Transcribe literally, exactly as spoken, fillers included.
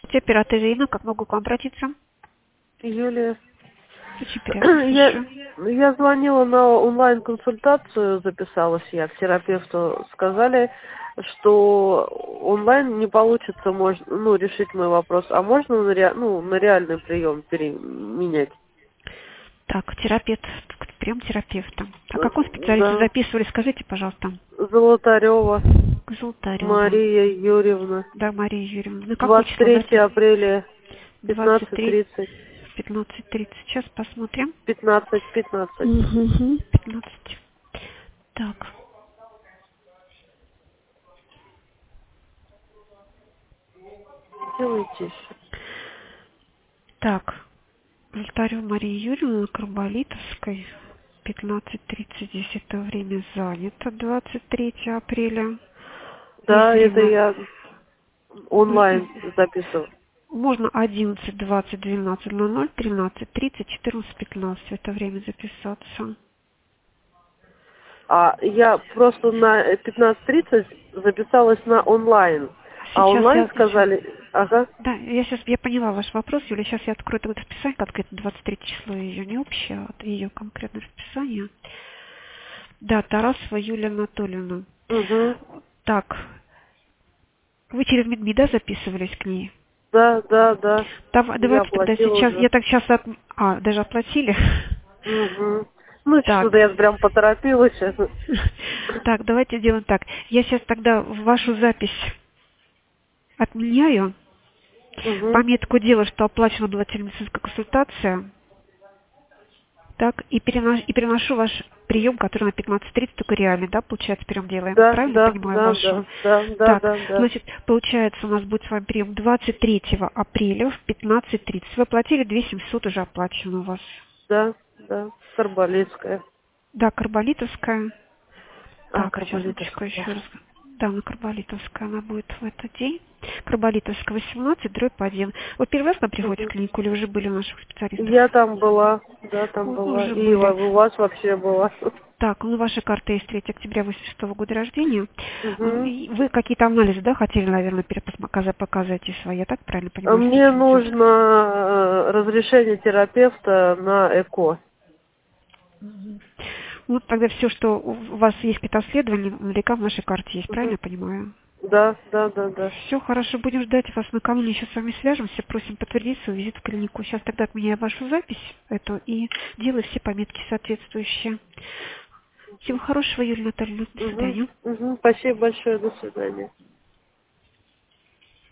Оператор Ирина, как могу к вам обратиться? Юлия, Очень приятно, я, слушаю. я звонила на онлайн-консультацию, записалась я к терапевту. Сказали, что онлайн не получится можно, ну, решить мой вопрос, а можно на, ре, ну, на реальный прием переменять? Так, терапевт, прием терапевта. О каком специалисте Да. записывали, скажите, пожалуйста. Золотарева Золотарева. Мария Юрьевна. Да, Мария Юрьевна. На какое двадцать число третьего запись? апреля, двадцать пятнадцать три, тридцать. пятнадцать тридцать. Сейчас посмотрим. пятнадцать пятнадцать. Угу, пятнадцать. Так, Делайте еще. так. Золотарева Мария Юрьевна на Карболитовской. пятнадцать тридцать. Здесь это время занято. двадцать третьего апреля. Есть Да, это время. я онлайн записывала. Можно одиннадцать, двадцать, двенадцать ноль ноль, тринадцать тридцать, четырнадцать пятнадцать в это время записаться. А я просто на пятнадцать тридцать записалась на онлайн. А Сейчас онлайн я... щас- сказали, ага, Да, я сейчас я поняла ваш вопрос, Юля. Сейчас я открою это расписание, как это двадцать третье число ее не общее, а ее конкретное расписание. Да, Тарасова Юлия Анатольевна. угу, Так, вы через Медми, да, записывались к ней? да, да, да, Дав- я Давайте тогда оплатила сейчас, уже. я так сейчас, от... а, даже оплатили? Угу. Ну, Так. что-то я прям поторопилась сейчас. Так, давайте сделаем так. Я сейчас тогда вашу запись отменяю. Угу, Пометку делаю, что оплачена была телемедицинская консультация. Так, и, переношу, и переношу ваш прием, который на пятнадцать тридцать, только реальный, да, получается, прием делаем. да, Правильно да, понимаю да, вашу? да, да, да, Так, да, да, значит, получается, у нас будет с вами прием двадцать третьего апреля в пятнадцать тридцать. Вы оплатили две тысячи семьсот, уже оплачено у вас. да, да, Карболитская. Да, Карболитовская. А, Так, сейчас, минуточку, Карболитовская. еще раз. Да, на Карболитовская она будет в этот день. Карболитовская восемнадцать, дробь один. Вы первый раз на приходе в Угу. клинику или уже были у наших специалистов? Я там была, да, там У- была. уже И были. у вас вообще была. Так, ну ваша карта есть третьего октября восемьдесят шестого года рождения. М, Угу. и Вы какие-то анализы, да, хотели, наверное, перепоказать, показать и свои, я так правильно понимаю, что с Мне этим идет? нужно э, разрешение терапевта на ЭКО. Мгм. Ну, тогда все, что у вас есть какие-то исследования, наверняка в нашей карте есть, правильно Угу. я понимаю? Да, да, да, да. Все, хорошо, будем ждать вас накануне, еще с вами свяжемся, просим подтвердить свой визит в клинику. Сейчас тогда отменяю вашу запись эту и делаю все пометки соответствующие. Всего хорошего, Юлия Анатольевна, до Угу. свидания. Угу. Спасибо большое, до свидания.